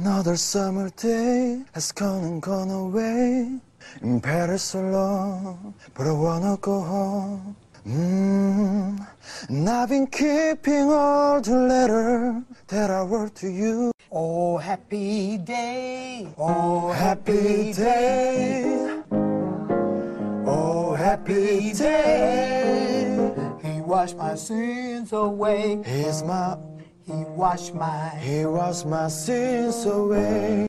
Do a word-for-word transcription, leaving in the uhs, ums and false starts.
Another summer day has come and gone away. In Paris alone, but I wanna go home. Mm. And I've been keeping all the letters that I wrote to you. Oh, happy day. Oh, happy day. Oh, happy day. He washed my sins away. He's my, He washed my he washed my sins away.